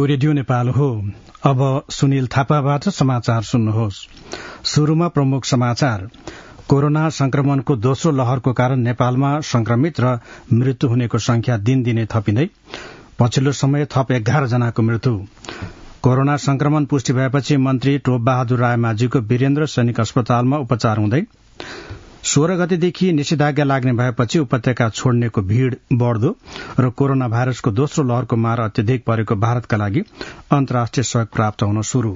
यो रेडियो नेपाल हो। अब सुनिल थापाबाट समाचार सुन्नुहोस्। शुरूमा प्रमुख समाचार। कोरोना संक्रमणको दोस्रो लहरको कारण नेपालमा संक्रमित र मृत्यु हुनेको संख्या दिनदिनै थपिँदै, पछिल्लो समय थप 11 जनाको मृत्यु। कोरोना संक्रमण पुष्टि भएपछि मन्त्री टोप बहादुर रायमाझीको वीरेन्द्र सैनिक अस्पतालमा उपचार हुँदै। 16 गतेदेखि निषेधाज्ञा लाग्ने भएपछि उपत्यका छोड्नेको भीड़ बढ़दो र कोरोना भाइरसको दोस्रो लहरको मार अत्यधिक परेको भारतका लागि अन्तर्राष्ट्रिय सहयोग प्राप्त हुन शुरू।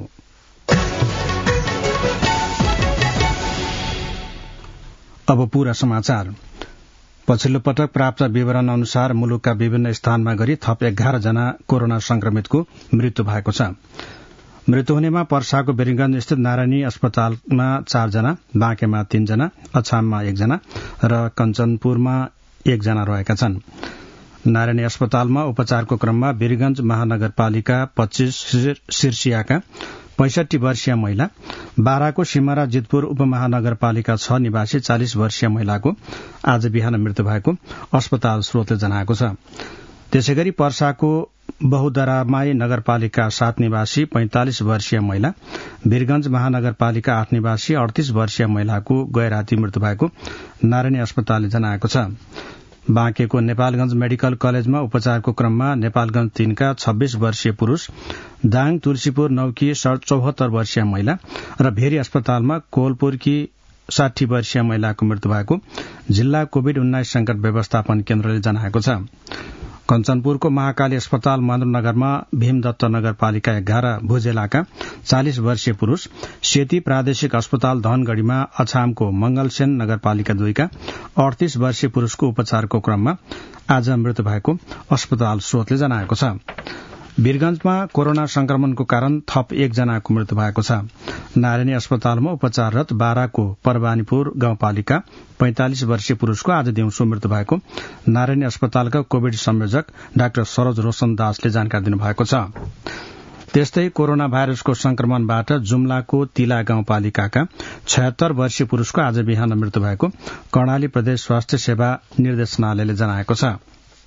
अब पूरा समाचार। पछिल्लो पटक प्राप्त विवरण अनुसार मुलुकका विभिन्न स्थानमा गरी थप 11 जना कोरोना संक्रमितको मृत्यु भएको छ। मृत्यु हुनेमा पर्साको बेरिगंज स्थित नारायणी अस्पतालमा 4 जना, बाँकेमा 3 जना, अछाममा 1 जना र कञ्चनपुरमा 1 जना रहेका छन्। नारायणी अस्पतालमा उपचारको क्रममा वीरगंज महानगरपालिका 25 सिर्सियाका 65 वर्षीय महिला, बाराको सिमरा जितपुर उपमहानगरपालिका 6 निवासी 40 वर्षीय महिलाको आज बिहान मृत्यु भएको अस्पताल स्रोतले जनाएको छ। त्यसैगरी पर्साको बहुदरामाई नगरपालिका 7 निवासी 45 वर्षीय महिला, वीरगंज महानगरपालिका 8 निवासी 38 वर्षीय महिलाको गैराती मृत्यु भएको नारायणी अस्पतालले जनाएको छ। बाँकेको नेपालगंज मेडिकल कलेजमा उपचारको क्रममा नेपालगंज 3 का 26 वर्षीय पुरूष, दाङ तुलसीपुर 9 की 74 वर्षीय महिला र भेरी अस्पतालमा कोलपुरकी 60 वर्षीय महिलाको मृत्यु भएको जिल्ला कोविड-19 संकट व्यवस्थापन केन्द्रले जनाएको छ। कञ्चनपुरको महाकाली अस्पताल महेन्द्रनगरमा भीमदत्त नगरपालिका 11 भुजेलाका 40 वर्षीय पुरूष, सेती प्रादेशिक अस्पताल धनगढ़ीमा अछामको मंगलसेन नगरपालिका 2 का 38 वर्षीय पुरूषको उपचारको क्रममा आज मृत्यु भएको अस्पताल स्रोतले जनाएको छ। वीरगंजमा कोरोना संक्रमणको कारण थप 1 जनाको मृत्यु भएको छ। नारायणी अस्पतालमा उपचाररत बाराको परवानीपुर गाउँपालिका 45 वर्षीय पुरूषको आज दिउँसो मृत्यु भएको नारायणी अस्पतालका कोविड संयोजक डाक्टर सरोज रोशन दासले जानकारी दिनुभएको छ। त्यस्तै कोरोना भाइरसको संक्रमणबाट जुम्लाको तिला गाउँपालिकाका 76 वर्षीय पुरूषको आज बिहान मृत्यु भएको कर्णाली प्रदेश स्वास्थ्य सेवा निर्देशनालयले जनाएको छ।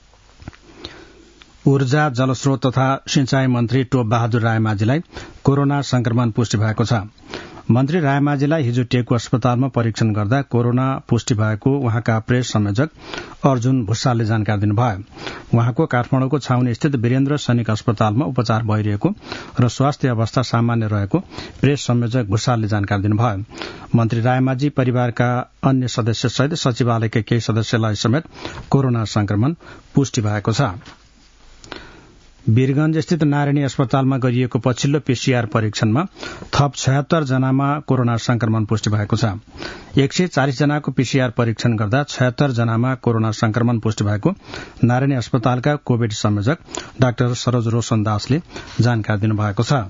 ऊर्जा, जलस्रोत तथा सिंचाई मन्त्री टोप बहादुर रायमाझीलाई कोरोना संक्रमण पुष्टि भएको छ। मन्त्री रायमाझीलाई हिजो टेकु अस्पतालमा परीक्षण गर्दा कोरोना पुष्टि भएको उहाँका प्रेस संयोजक अर्जुन भुषालले जानकारी दिनुभयो। उहाँको काठमाडौँको छाउनी स्थित वीरेन्द्र सैनिक अस्पतालमा उपचार भइरहेको र स्वास्थ्य अवस्था सामान्य रहेको प्रेस संयोजक भुषालले जानकारी दिनुभयो। मन्त्री रायमाझी परिवारका अन्य सदस्यसहित सचिवालयका केही सदस्यलाई समेत कोरोना संक्रमण पुष्टि भएको छ। वीरगंज स्थित नारायणी अस्पतालमा गरिएको पछिल्लो पीसीआर परीक्षणमा थप 76 जनामा कोरोना संक्रमण पुष्टि भएको छ। 140 जनाको पीसीआर परीक्षण गर्दा 76 जनामा कोरोना संक्रमण पुष्टि भएको नारायणी अस्पतालका कोविड संयोजक डाक्टर सरोज रोशन दासले जानकारी दिनुभएको छ।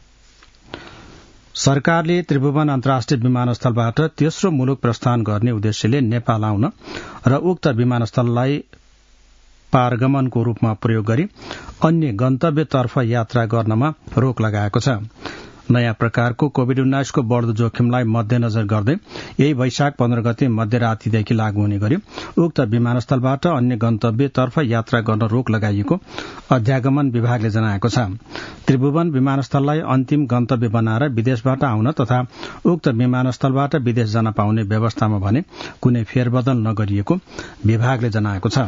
सरकारले त्रिभुवन अन्तर्राष्ट्रिय विमानस्थलबाट तेस्रो मुलुक प्रस्थान गर्ने उद्देश्यले नेपाल आउन र उक्त विमानस्थललाई पारगमनको रूपमा प्रयोग गरी अन्य गन्तव्यतर्फ यात्रा गर्नमा रोक लगाएको छ। नयाँ प्रकारको कोविड-19 को बढ़दो जोखिमलाई मध्यनजर गर्दै यही वैशाख 15 गते मध्यरातीदेखि लागू हुने गरी उक्त विमानस्थलबाट अन्य गन्तव्यतर्फ यात्रा गर्न रोक लगाइएको अध्यागमन विभागले जनाएको छ। त्रिभुवन विमानस्थललाई अन्तिम गन्तव्य बनाएर विदेशबाट आउन तथा उक्त विमानस्थलबाट विदेश जान पाउने व्यवस्थामा भने कुनै फेरबदल नगरिएको विभागले जनाएको छ।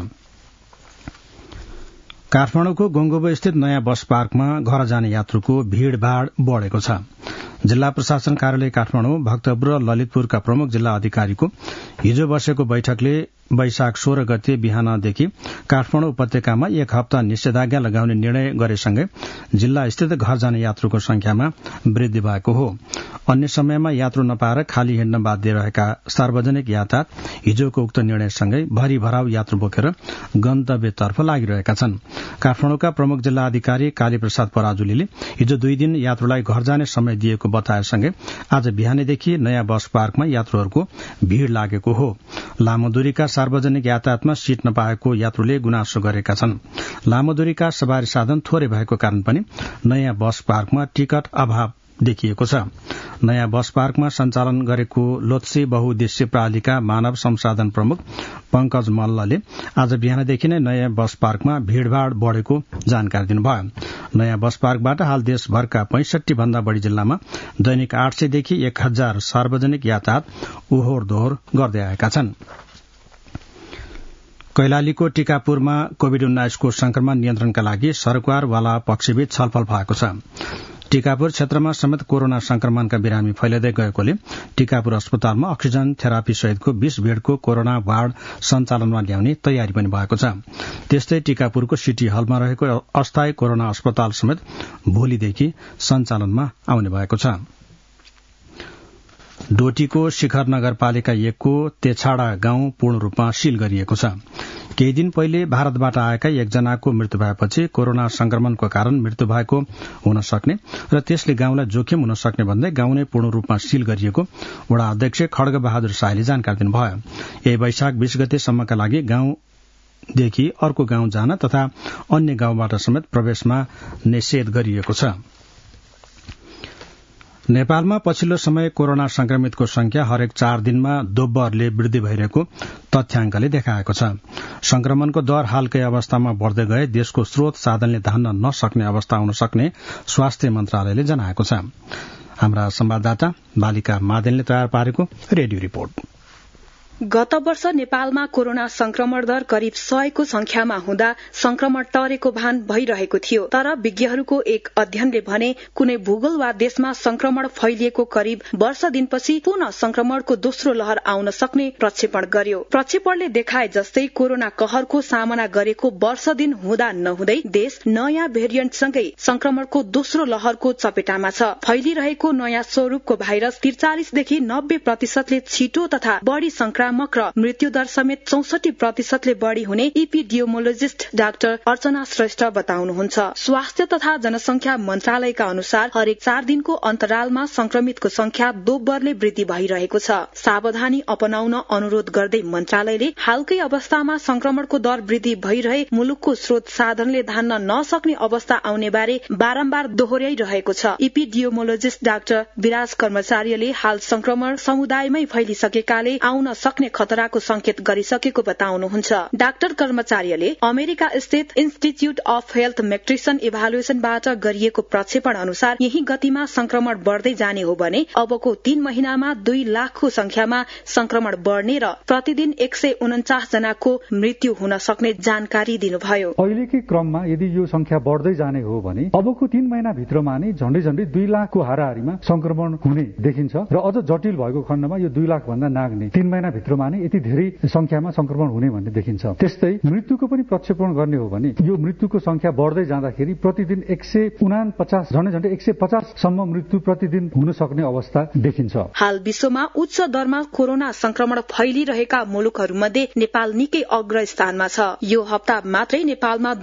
काठमाडौँको गोङ्गोबो स्थित नयाँ बस पार्कमा घर जाने यात्रुको भीड़भाड़ बढ़ेको छ। जिल्ला प्रशासन कार्यालय काठमाडौँ, भक्तपुर र ललितपुरका प्रमुख जिल्ला अधिकारीको हिजो बसेको बैठकले वैशाख 16 गते बिहानदेखि काठमाडौँ उपत्यकामा 1 हप्ता निषेधाज्ञा लगाउने निर्णय गरेसँगै जिल्ला स्थित घर जाने यात्रुको संख्यामा वृद्धि भएको हो। अन्य समयमा यात्रु नपाएर खाली हिँड्न बाध्य रहेका सार्वजनिक यातायात हिजोको उक्त निर्णयसँगै भरी भराउ यात्रु बोकेर गन्तव्यतर्फ लागिरहेका छन्। काठमाडौँका प्रमुख जिल्ला अधिकारी कालीप्रसाद पराजुलीले हिजो 2 दिन यात्रुलाई घर जाने समय दिएको बताएसँगै आज बिहानैदेखि नयाँ बस पार्कमा यात्रुहरूको भीड़ लागेको हो। लामो दूरीका सार्वजनिक यातायातमा सीट नपाएको यात्रुले गुनासो गरेका छन्। लामो दूरीका सवारी साधन थोरै भएको कारण पनि नयाँ बस पार्कमा टिकट अभाव देखिएको छ। नयाँ बस पार्कमा सञ्चालन गरेको लोत्से बहुउद्देश्य प्रणालीका मानव संसाधन प्रमुख पंकज मल्लले आज बिहानदेखि नै नयाँ बस पार्कमा भीड़भाड़ बढ़ेको जानकारी दिनुभयो। नयाँ बस पार्कबाट हाल देशभरका 65 भन्दा बढ़ी जिल्लामा दैनिक 800 देखि 1000 सार्वजनिक यातायात ओहोर दोहोर गर्दै आएका छन्। कैलालीको टीकापुरमा कोविड-19 को संक्रमण नियन्त्रणका लागि सरकारवाला पक्षबीच छलफल भएको छ। टीकापुर क्षेत्रमा समेत कोरोना संक्रमणका बिरामी फैलिँदै गएकोले टीकापुर अस्पतालमा अक्सिजन थेरापी सहितको 20 बेडको कोरोना वार्ड सञ्चालनमा ल्याउने तयारी पनि भएको छ। त्यस्तै टीकापुरको सिटी हलमा रहेको अस्थायी कोरोना अस्पताल समेत भोलिदेखि सञ्चालनमा आउने भएको छ। डोटीको शिखर नगरपालिका 1 को तेछाडा गाउँ पूर्ण रूपमा सील गरिएको छ। केही दिन पहिले भारतबाट आएका एकजनाको मृत्यु भएपछि कोरोना संक्रमणको कारण मृत्यु भएको हुन सक्ने र त्यसले गाउँलाई जोखिम हुन सक्ने भन्दै गाउँ नै पूर्ण रूपमा सील गरिएको वडा अध्यक्ष खड्ग बहादुर शाहले जानकारी दिनुभयो। यही वैशाख 20 गतेसम्मका लागि गाउँदेखि अर्को गाउँ जान तथा अन्य गाउँबाट समेत प्रवेशमा निषेध गरिएको छ। नेपालमा पछिल्लो समय कोरोना संक्रमितको संख्या हरेक 4 दिनमा दोब्बरले वृद्धि भइरहेको तथ्याङ्कले देखाएको छ। संक्रमणको दर हालकै अवस्थामा बढ़दै गए देशको स्रोत साधनले धान्न नसक्ने अवस्था हुन सक्ने स्वास्थ्य मन्त्रालयले जनाएको छ। हाम्रा संवाददाता बालिका मादेनले तयार पारेको रेडियो रिपोर्ट। गत वर्ष नेपालमा कोरोना संक्रमण दर करिब 100 को संख्यामा हुँदा संक्रमण टरेको भान भइरहेको थियो। तर विज्ञहरूको एक अध्ययनले भने कुनै भूगोल वा देशमा संक्रमण फैलिएको करिब वर्ष दिनपछि पुनः संक्रमणको दोस्रो लहर आउन सक्ने प्रक्षेपण गर्यो। प्रक्षेपणले देखाए जस्तै कोरोना कहरको सामना गरेको वर्ष दिन हुँदा नहुँदै देश नयाँ भेरिएन्टसँगै संक्रमणको दोस्रो लहरको चपेटामा छ। फैलिरहेको नयाँ स्वरूपको भाइरस 43 देखि 90% छिटो तथा बढ़ी संक्रामक र मृत्युदर समेत 64% बढ़ी हुने इपिडियोमोलोजिस्ट डाक्टर अर्चना श्रेष्ठ बताउनुहुन्छ। स्वास्थ्य तथा जनसंख्या मन्त्रालयका अनुसार हरेक 4 दिनको अन्तरालमा संक्रमितको संख्या दोब्बरले वृद्धि भइरहेको छ। सावधानी अपनाउन अनुरोध गर्दै मन्त्रालयले हालकै अवस्थामा संक्रमणको दर वृद्धि भइरहे मुलुकको स्रोत साधनले धान्न नसक्ने अवस्था आउने बारे बारम्बार दोहोर्याइरहेको छ। इपिडियोमोलोजिस्ट डाक्टर विराज कर्मचारीले हाल संक्रमण समुदायमै फैलिसकेकाले आउन सक्ने खतराको संकेत गरिसकेको बताउनुहुन्छ। डाक्टर कर्मचारीले अमेरिका स्थित इन्स्टिच्यूट अफ हेल्थ मेट्रिसन इभालुएसनबाट गरिएको प्रक्षेपण अनुसार यही गतिमा संक्रमण बढ़दै जाने हो भने अबको 3 महिनामा 2 लाखको संख्यामा संक्रमण बढ़ने र प्रतिदिन 149 जनाको मृत्यु हुन सक्ने जानकारी दिनुभयो। अहिलेकै क्रममा यदि यो संख्या बढ़दै जाने हो भने अबको 3 महिना भित्रमा नै झण्डै 2 लाखको हाराहारीमा संक्रमण हुने देखिन्छ र अझ जटिल भएको खण्डमा यो 2 लाख भन्दा नाग्ने 3 महिना भित्रमा नै यति धेरै संख्यामा संक्रमण हुने भन्ने देखिन्छ। त्यस्तै मृत्युको पनि प्रक्षेपण गर्ने हो भने यो मृत्युको संख्या बढ़दै जाँदाखेरि प्रतिदिन 149 झण्डै 150 सम्म मृत्यु प्रतिदिन हुन सक्ने अवस्था देखिन्छ। हाल विश्वमा उच्च दरमा कोरोना संक्रमण फैलिरहेका मुलुकहरूमध्ये नेपाल निकै अग्र स्थानमा छ। यो हप्ता मात्रै नेपालमा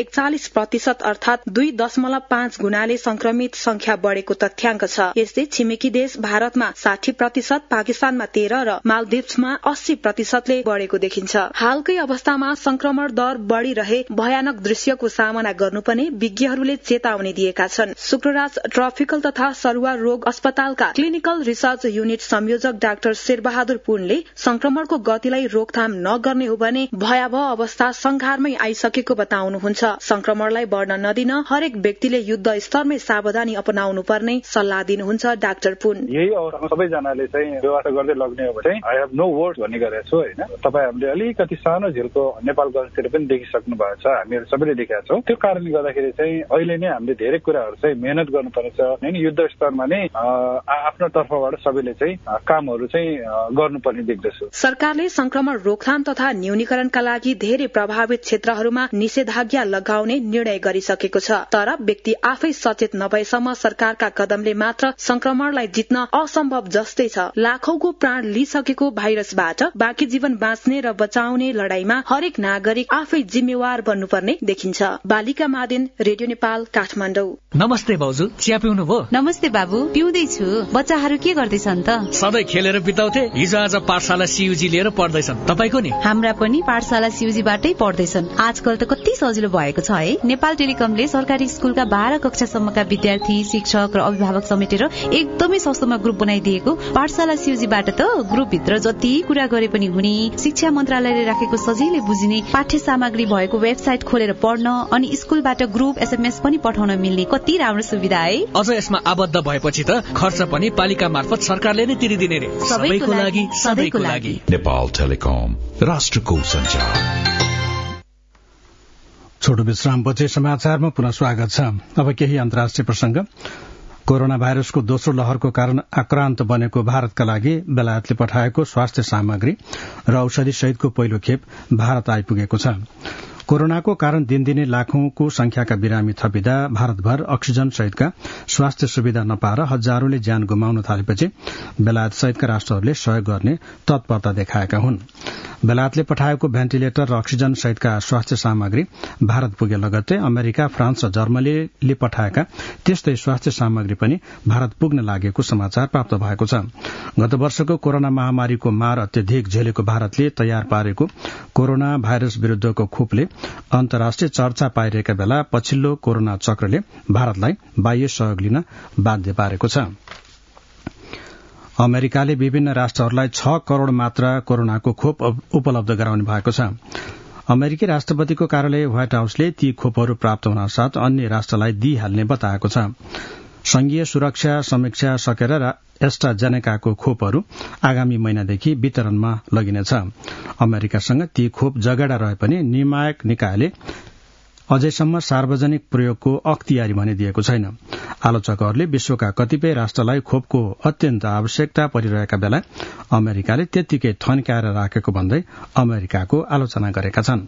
241% अर्थात 2.5 गुणाले संक्रमित संख्या बढ़ेको तथ्याङ्क छ। यस्तै छिमेकी देश भारतमा 60%, पाकिस्तानमा 13 र मालदिप्समा 80%ले बढ़ेको देखिन्छ। हालकै अवस्थामा संक्रमण दर बढ़िरहे भयानक दृश्यको सामना गर्नुपर्ने विज्ञहरूले चेतावनी दिएका छन्। शुक्रराज ट्रपिकल तथा सरुवा रोग अस्पतालका क्लिनिकल रिसर्च युनिट संयोजक डाक्टर शेरबहादुर पुनले संक्रमणको गतिलाई रोकथाम नगर्ने हो भने भयावह अवस्था संघारमै आइसकेको बताउनुहुन्छ। संक्रमणलाई बढ़न नदिन हरेक व्यक्तिले युद्ध स्तरमै सावधानी अपनाउनु पर्ने सल्लाह दिनुहुन्छ डाक्टर पुन। यही अवस्थामा सबैजनाले चाहिँ व्यवस्था गर्दै लग्ने हो भने आई हेभ नो वर्ड्स भन्ने गरेको छु हैन। तपाईहरुले अलिकति सानो झिल्को नेपालगञ्जतिर पनि देखिसक्नु भएको छ, हामीहरु सबैले देखेका छौं। त्यो कारणले गर्दाखेरि चाहिँ अहिले नै हामीले धेरै कुराहरु चाहिँ मेहनत गर्नुपर्छ हैन। युद्ध स्तरमा नै आफ्नो तर्फबाट सबैले चाहिँ कामहरु चाहिँ गर्नुपर्ने देख्दछु। सरकारले संक्रमण रोकथाम तथा न्यूनीकरणका लागि धेरै प्रभावित क्षेत्रहरूमा निषेधाज्ञा लगाउने निर्णय गरिसकेको छ। तर व्यक्ति आफै सचेत नभएसम्म सरकारका कदमले मात्र संक्रमणलाई जित्न असम्भव जस्तै छ। लाखौंको प्राण लिइसकेको भाइरस भाइरसबाट बाँकी जीवन बाँच्ने र बचाउने लड़ाईमा हरेक नागरिक आफै जिम्मेवार बन्नुपर्ने देखिन्छ। बालिका मादेन, रेडियो नेपाल, काठमाडौँ। नमस्ते भाउजू, चिया पिउनु भयो? नमस्ते बाबु, पिउँदैछु। बच्चाहरू के गर्दैछन् त? सधैँ खेलेर बिताउँथे, हिजो आज पाठशाला सीयूजी लिएर पढ्दैछन्। तपाईको नि? हाम्रा पनि पाठशाला सीयूजीबाटै पढ्दैछन्। आजकल त कति सजिलो भएको छ है। नेपाल टेलिकमले सरकारी स्कुलका 12 कक्षासम्मका विद्यार्थी, शिक्षक र अभिभावक समेटेर एकदमै सस्तोमा ग्रुप बनाइदिएको। पाठशाला सीयूजीबाट त ग्रुपभित्र जति कुरा गरे पनि हुने, शिक्षा मन्त्रालयले राखेको सजिलै बुझिने पाठ्य सामग्री भएको वेबसाइट खोलेर पढ्न अनि स्कुलबाट ग्रुप SMS पनि पठाउन मिल्ने कति राम्रो सुविधा है। अझ यसमा आबद्ध भएपछि त खर्च पनि पालिका मार्फत सरकारले नै तिरिदिने रे। सबैको लागि, सधैँको लागि। नेपाल टेलिकम, राष्ट्रको सञ्चार। छोटो विश्रामपछि समाचारमा पुनः स्वागत छ। अब केही अन्तर्राष्ट्रिय प्रसंग। कोरोना भाइरसको दोस्रो लहरको कारण आक्रान्त बनेको भारतका लागि बेलायतले पठाएको स्वास्थ्य सामग्री र औषधि सहितको पहिलो खेप भारत आइपुगेको छ। कोरोनाको कारण दिनदिनै लाखौंको संख्याका बिरामी थपिँदा भारतभर अक्सिजन सहितका स्वास्थ्य सुविधा नपाएर हजारौंले ज्यान गुमाउन थालेपछि बेलायत सहितका राष्ट्रहरूले सहयोग गर्ने तत्परता देखाएका हुन्। बेलायतले पठाएको भेन्टिलेटर र अक्सिजन सहितका स्वास्थ्य सामग्री भारत पुगे लगत्तै अमेरिका, फ्रान्स र जर्मनीले पठाएका त्यस्तै स्वास्थ्य सामग्री पनि भारत पुग्न लागेको समाचार प्राप्त भएको छ। गत वर्षको कोरोना महामारीको मार अत्यधिक झेलेको भारतले तयार पारेको कोरोना भाइरस विरूद्धको खोपले अन्तर्राष्ट्रिय चर्चा पाइरहेका बेला पछिल्लो कोरोना चक्रले भारतलाई बाह्य सहयोग लिन बाध्य पारेको छ। अमेरिकाले विभिन्न राष्ट्रहरूलाई 6 करोड़ मात्रा कोरोनाको खोप उपलब्ध गराउने भएको छ। अमेरिकी राष्ट्रपतिको कार्यालय व्हाइट हाउसले ती खोपहरू प्राप्त हुन साथ अन्य राष्ट्रलाई दिइहाल्ने बताएको छ। संघीय सुरक्षा समीक्षा सकेर एस्ट्राजेनेकाको खोपहरू आगामी महिनादेखि वितरणमा लगिनेछ। अमेरिकासँग ती खोप जगेडा रहे पनि निर्णायक निकायले अझैसम्म सार्वजनिक प्रयोगको अख्तियारी भने दिएको छैन। आलोचकहरूले विश्वका कतिपय राष्ट्रलाई खोपको अत्यन्त आवश्यकता परिरहेका बेला अमेरिकाले त्यत्तिकै थन्काएर राखेको भन्दै अमेरिकाको आलोचना गरेका छन्।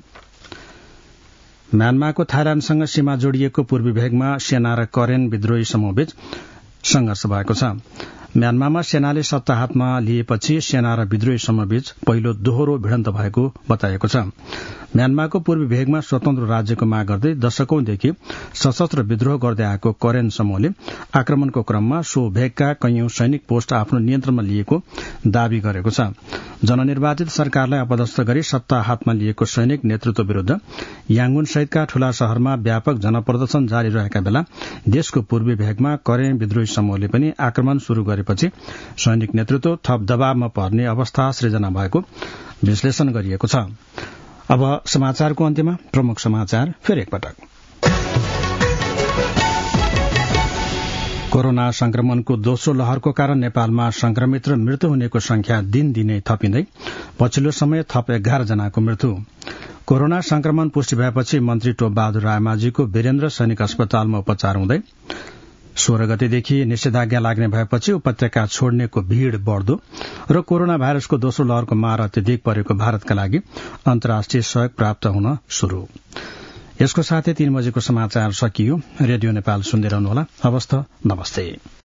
म्यानमारको थाइल्याण्डसँग सीमा जोडिएको पूर्वी भेगमा सेना र करेन विद्रोही समूहबीच संघर्ष भएको छ। म्यानमारमा सेनाले सत्ता हातमा लिएपछि सेना र विद्रोही समूहबीच पहिलो दोहोरो भिडन्त भएको बताइएको छ। म्यानमारको पूर्वी भेगमा स्वतन्त्र राज्यको माग गर्दै दशकौंदेखि सशस्त्र विद्रोह गर्दै आएको करेन समूहले आक्रमणको क्रममा सो भेगका कैयौं सैनिक पोस्ट आफ्नो नियन्त्रणमा लिएको दावी गरेको छ। जननिर्वाचित सरकारलाई अपदस्थ गरी सत्ता हातमा लिएको सैनिक नेतृत्व विरूद्ध याङ्गुन सहितका ठूला शहरमा व्यापक जनप्रदर्शन जारी रहेका बेला देशको पूर्वी भेगमा करेन विद्रोही समूहले पनि आक्रमण शुरू गरेपछि सैनिक नेतृत्व थप दबावमा पर्ने अवस्था सृजना भएको विश्लेषण गरिएको छ। अब समाचारको अन्त्यमा प्रमुख समाचार फेरि एकपटक। कोरोना संक्रमणको दोस्रो लहरको कारण नेपालमा संक्रमित र मृत्यु हुनेको संख्या दिनदिनै थपिँदै पछिल्लो समय थप 11 जनाको मृत्यु। कोरोना संक्रमण पुष्टि भएपछि मन्त्री टोप बहादुर रायमाझीको वीरेन्द्र सैनिक अस्पतालमा उपचार हुँदै 16 गतेदेखि निषेधाज्ञा लाग्ने भएपछि उपत्यका छोड्नेको भीड़ बढ़दो र कोरोना भाइरसको दोस्रो लहरको मार अत्यधिक परेको भारतका लागि अन्तर्राष्ट्रिय सहयोग प्राप्त हुन शुरू। यसको साथै 3 बजेको समाचार सकियो। रेडियो नेपाल सुन्दै रहनुहोला। हवस् त, नमस्ते।